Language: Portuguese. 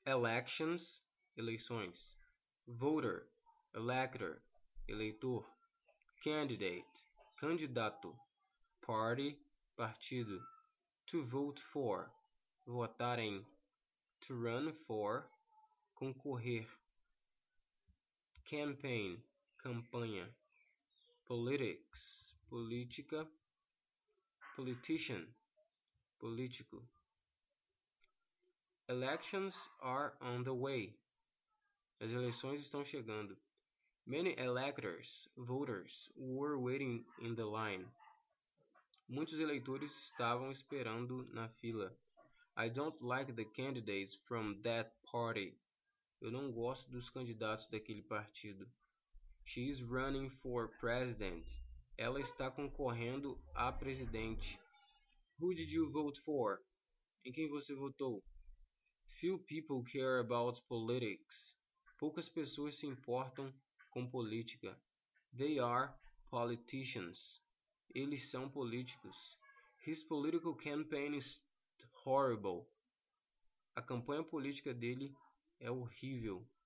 Elections, eleições. Voter, elector, eleitor. Candidate, candidato. Party, partido. To vote for, votar em. To run for, concorrer. Campaign, campanha. Politics, política. Politician, político. Elections are on the way. As eleições estão chegando. Many electors, voters, were waiting in the line. Muitos eleitores estavam esperando na fila. I don't like the candidates from that party. Eu não gosto dos candidatos daquele partido. She is running for president. Ela está concorrendo a presidente. Who did you vote for? Em quem você votou? Few people care about politics. Poucas pessoas se importam com política. They are politicians. Eles são políticos. His political campaign is horrible. A campanha política dele é horrível.